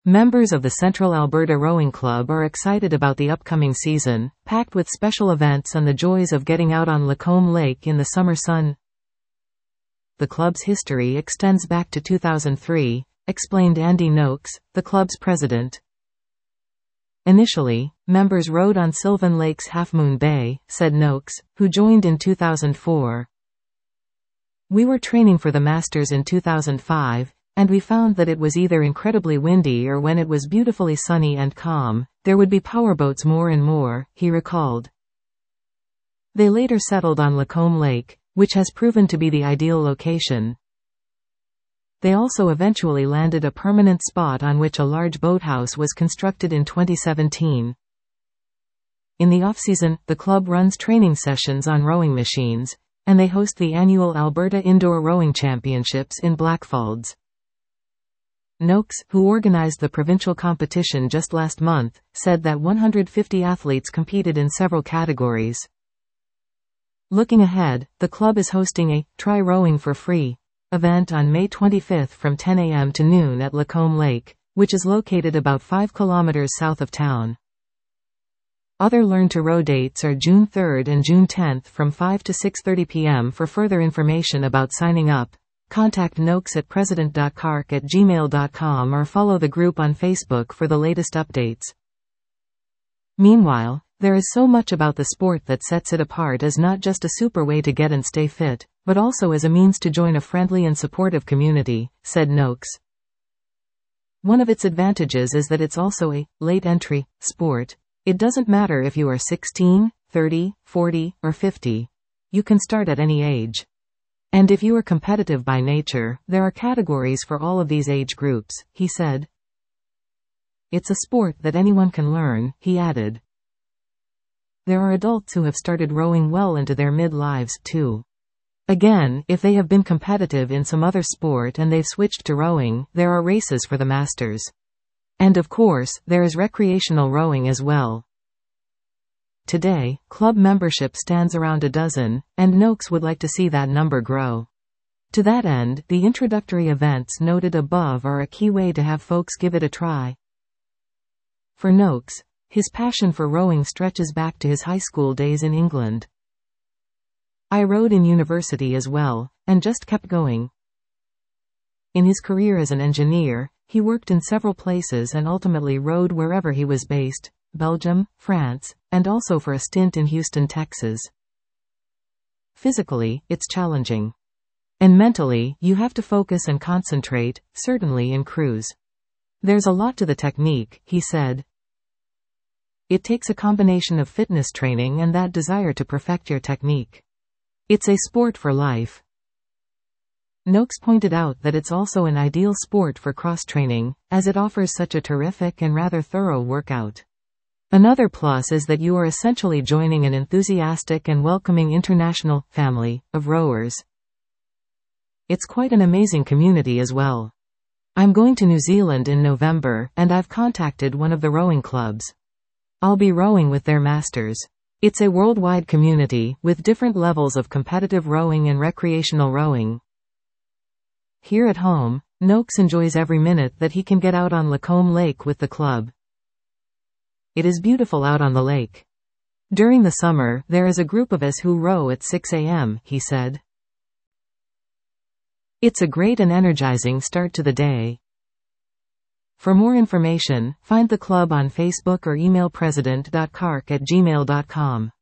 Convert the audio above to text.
Members of the Central Alberta Rowing Club are excited about the upcoming season, packed with special events and the joys of getting out on Lacombe Lake in the summer sun. The club's history extends back to 2003, explained Andy Noakes, the club's president. Initially, members rowed on Sylvan Lake's Half Moon Bay, said Noakes, who joined in 2004. We were training for the Masters in 2005, and we found that it was either incredibly windy or when it was beautifully sunny and calm, there would be powerboats more and more, he recalled. They later settled on Lacombe Lake, which has proven to be the ideal location. They also eventually landed a permanent spot on which a large boathouse was constructed in 2017. In the off-season, the club runs training sessions on rowing machines, and they host the annual Alberta Indoor Rowing Championships in Blackfalds. Noakes, who organized the provincial competition just last month, said that 150 athletes competed in several categories. Looking ahead, the club is hosting a Try Rowing for Free event on May 25 from 10 a.m. to noon at Lacombe Lake, which is located about 5 kilometers south of town. Other Learn to Row dates are June 3 and June 10 from 5 to 6:30 p.m. For further information about signing up, contact Noakes at president.kark@gmail.com or follow the group on Facebook for the latest updates. Meanwhile, there is so much about the sport that sets it apart as not just a super way to get and stay fit, but also as a means to join a friendly and supportive community, said Noakes. One of its advantages is that it's also a late entry sport. It doesn't matter if you are 16, 30, 40, or 50. You can start at any age. And if you are competitive by nature, there are categories for all of these age groups, he said. It's a sport that anyone can learn, he added. There are adults who have started rowing well into their mid-lives, too. Again, if they have been competitive in some other sport and they've switched to rowing, there are races for the Masters. And of course, there is recreational rowing as well. Today, club membership stands around a dozen, and Noakes would like to see that number grow. To that end, the introductory events noted above are a key way to have folks give it a try. For Noakes, his passion for rowing stretches back to his high school days in England. I rowed in university as well, and just kept going. In his career as an engineer, he worked in several places and ultimately rowed wherever he was based, Belgium, France, and also for a stint in Houston, Texas. Physically, it's challenging. And mentally, you have to focus and concentrate, certainly in cruise. There's a lot to the technique, he said. It takes a combination of fitness training and that desire to perfect your technique. It's a sport for life. Noakes pointed out that it's also an ideal sport for cross-training, as it offers such a terrific and rather thorough workout. Another plus is that you are essentially joining an enthusiastic and welcoming international family of rowers. It's quite an amazing community as well. I'm going to New Zealand in November, and I've contacted one of the rowing clubs. I'll be rowing with their masters. It's a worldwide community, with different levels of competitive rowing and recreational rowing. Here at home, Noakes enjoys every minute that he can get out on Lacombe Lake with the club. It is beautiful out on the lake. During the summer, there is a group of us who row at 6 a.m., he said. It's a great and energizing start to the day. For more information, find the club on Facebook or email president.kark@gmail.com.